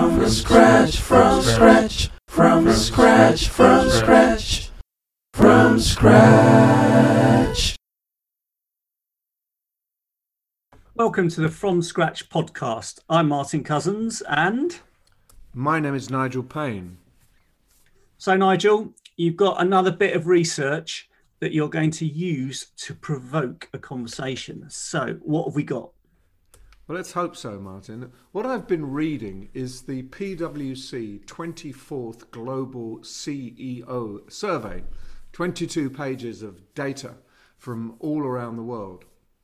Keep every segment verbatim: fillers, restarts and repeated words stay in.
From scratch, from scratch, from scratch, from scratch, from scratch. Welcome to the From Scratch podcast. I'm Martin Cousins and... My name is Nigel Payne. So Nigel, you've got another bit of research that you're going to use to provoke a conversation. So what have we got? Well, let's hope so, Martin. What I've been reading is the P W C twenty-fourth Global C E O Survey, twenty-two pages of data from all around the world.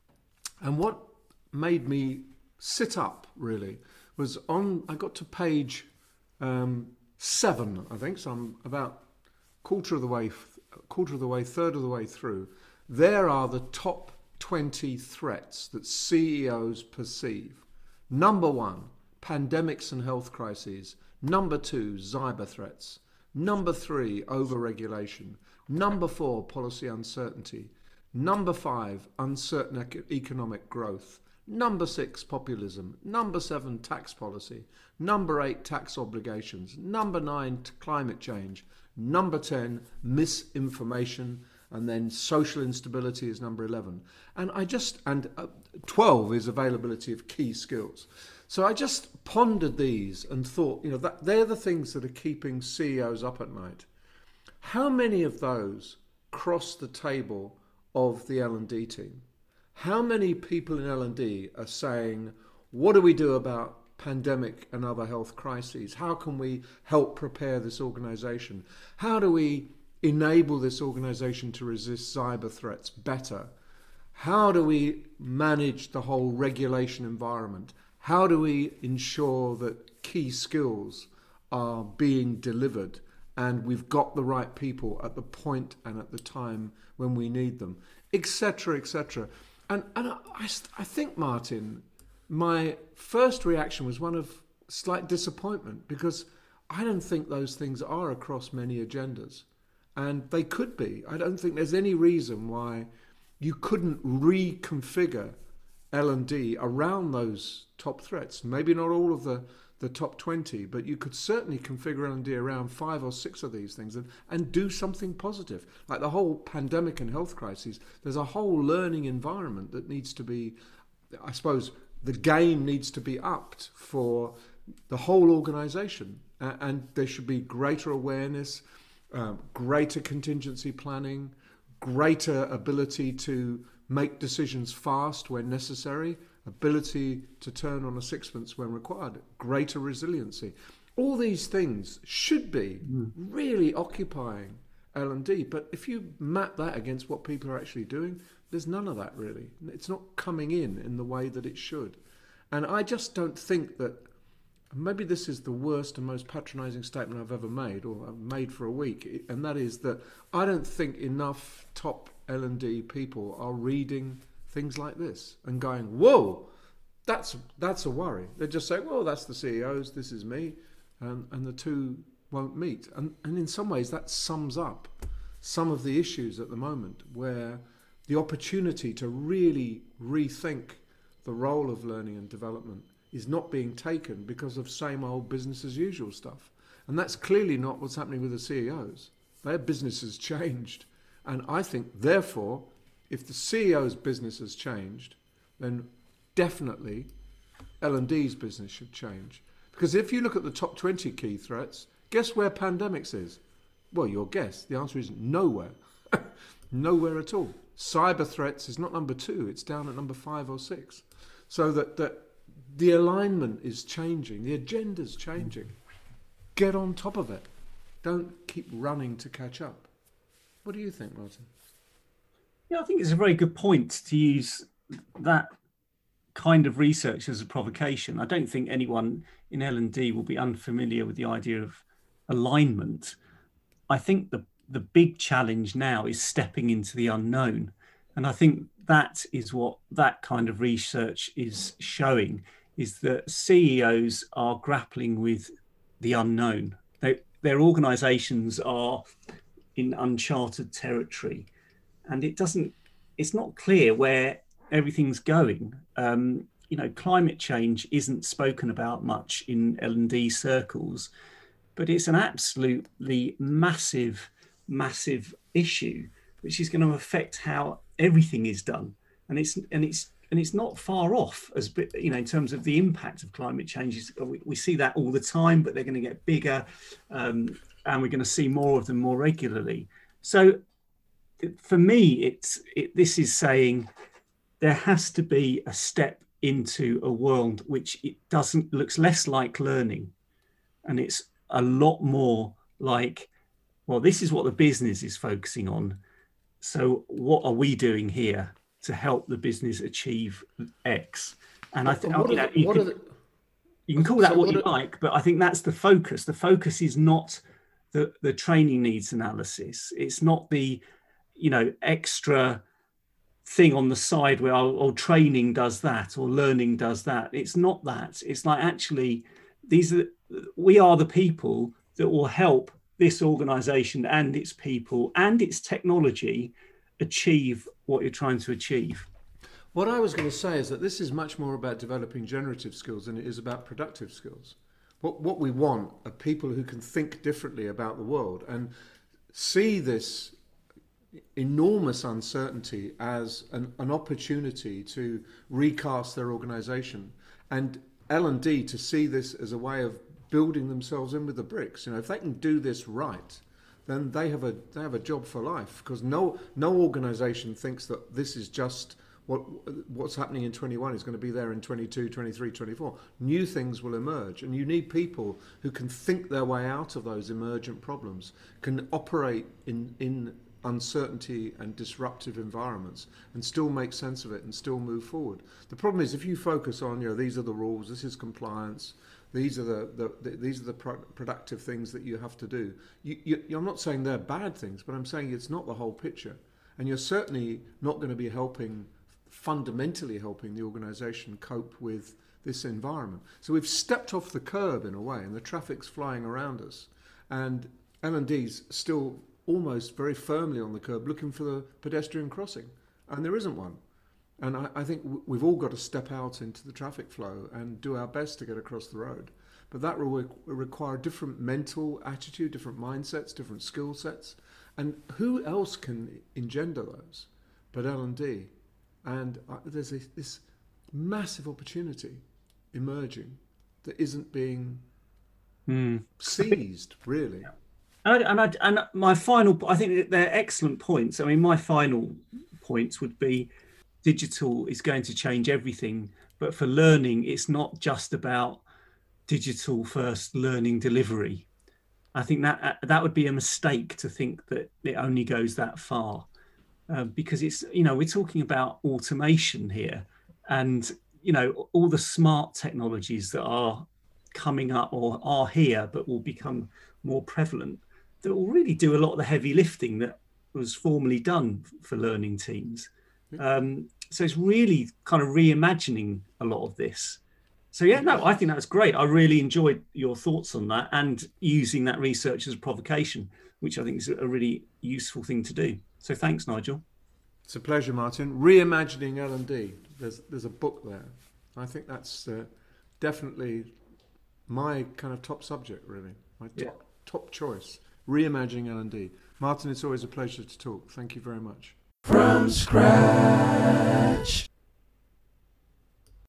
And what made me sit up, really, was on, I got to page um, seven, I think, so I'm about quarter of the way, quarter of the way, third of the way through. There are the top twenty threats that C E Os perceive. Number one, pandemics and health crises. Number two, cyber threats. Number three, overregulation. Number four, policy uncertainty. Number five, uncertain ec- economic growth. Number six, populism. Number seven, tax policy. Number eight, tax obligations. Number nine, t- climate change. Number ten, misinformation. And then social instability is number eleven. And I just, and uh, twelve is availability of key skills. So I just pondered these and thought, you know, that they're the things that are keeping C E Os up at night. How many of those cross the table of the L and D team? How many people in L and D are saying, what do we do about pandemic and other health crises? How can we help prepare this organization? How do we enable this organization to resist cyber threats better? How do we manage the whole regulation environment? How do we ensure that key skills are being delivered and we've got the right people at the point and at the time when we need them, et cetera, et cetera. And, and I, I think, Martin, my first reaction was one of slight disappointment because I don't think those things are across many agendas. And they could be. I don't think there's any reason why you couldn't reconfigure L and D around those top threats. Maybe not all of the, the top twenty, but you could certainly configure L and D around five or six of these things and, and do something positive. Like the whole pandemic and health crises, there's a whole learning environment that needs to be, I suppose, the game needs to be upped for the whole organization. Uh, and there should be greater awareness, Um, greater contingency planning, greater ability to make decisions fast when necessary, ability to turn on a sixpence when required, greater resiliency. All these things should be mm. really occupying L and D. But if you map that against what people are actually doing, there's none of that really. It's not coming in in the way that it should. And I just don't think that. Maybe this is the worst and most patronizing statement I've ever made, or I've made for a week, and that is that I don't think enough top L and D people are reading things like this and going, whoa, that's that's a worry. They're just saying, well, that's the C E Os, this is me, and, and the two won't meet. And, and in some ways that sums up some of the issues at the moment where the opportunity to really rethink the role of learning and development is not being taken because of same old business as usual stuff. And that's clearly not what's happening with the C E Os. Their business has changed. And I think, therefore, if the C E O's business has changed, then definitely L and D's business should change. Because if you look at the top twenty key threats, guess where pandemics is? Well, your guess. The answer is nowhere. Nowhere at all. Cyber threats is not number two. It's down at number five or six. So that, that the alignment is changing. The agenda's changing. Get on top of it. Don't keep running to catch up. What do you think, Martin? Yeah, I think it's a very good point to use that kind of research as a provocation. I don't think anyone in L and D will be unfamiliar with the idea of alignment. I think the, the big challenge now is stepping into the unknown. And I think that is what that kind of research is showing, is that C E Os are grappling with the unknown. They, their organizations are in uncharted territory, and it doesn't, it's not clear where everything's going. Um, you know, climate change isn't spoken about much in L and D circles, but it's an absolutely massive, massive issue, which is going to affect how everything is done. And it's and it's and it's not far off, as you know, in terms of the impact of climate change. We, we see that all the time, but they're going to get bigger, um, and we're going to see more of them more regularly. So, for me, it's it, this is saying there has to be a step into a world which it doesn't looks less like learning, and it's a lot more like, well, this is what the business is focusing on. So what are we doing here to help the business achieve X? And I think you, know, you, can, the, you can call that so what, what you are, like, but I think that's the focus. The focus is not the, the training needs analysis. It's not the, you know, extra thing on the side where oh, oh, training does that or learning does that. It's not that. It's like, actually, these are we are the people that will help this organization and its people and its technology achieve what you're trying to achieve. What I was going to say is that this is much more about developing generative skills than it is about productive skills. What, what we want are people who can think differently about the world and see this enormous uncertainty as an, an opportunity to recast their organization, and L and D to see this as a way of building themselves in with the bricks. You know, if they can do this right, then they have a they have a job for life, because no no organization thinks that this is just what what's happening in twenty-one is going to be there in twenty-two, twenty-three, twenty-four. New things will emerge, and you need people who can think their way out of those emergent problems, can operate in in uncertainty and disruptive environments and still make sense of it and still move forward. The problem is, if you focus on, you know, these are the rules, this is compliance, these are the, the, the these are the pro productive things that you have to do. You, you, I'm not saying they're bad things, but I'm saying it's not the whole picture. And you're certainly not going to be helping, fundamentally helping the organization cope with this environment. So we've stepped off the curb in a way, and the traffic's flying around us. And L and D's still almost very firmly on the curb looking for the pedestrian crossing, and there isn't one. And I, I think we've all got to step out into the traffic flow and do our best to get across the road. But that will re require different mental attitude, different mindsets, different skill sets. And who else can engender those but L and D? And uh, there's a, this massive opportunity emerging that isn't being mm. seized, really. Yeah. And, I, and, I, and my final, I think they're excellent points. I mean, my final points would be digital is going to change everything, but for learning, it's not just about digital first learning delivery. I think that that would be a mistake to think that it only goes that far, uh, because it's, you know, we're talking about automation here, and, you know, all the smart technologies that are coming up or are here, but will become more prevalent, that will really do a lot of the heavy lifting that was formerly done for learning teams. Um, so it's really kind of reimagining a lot of this. So yeah, no, I think that's great. I really enjoyed your thoughts on that and using that research as a provocation, which I think is a really useful thing to do. So thanks, Nigel. It's a pleasure, Martin. Reimagining L and D. There's, there's a book there. I think that's uh, definitely my kind of top subject, really. My top, yeah. top choice. Reimagining L and D. Martin, it's always a pleasure to talk. Thank you very much. From scratch.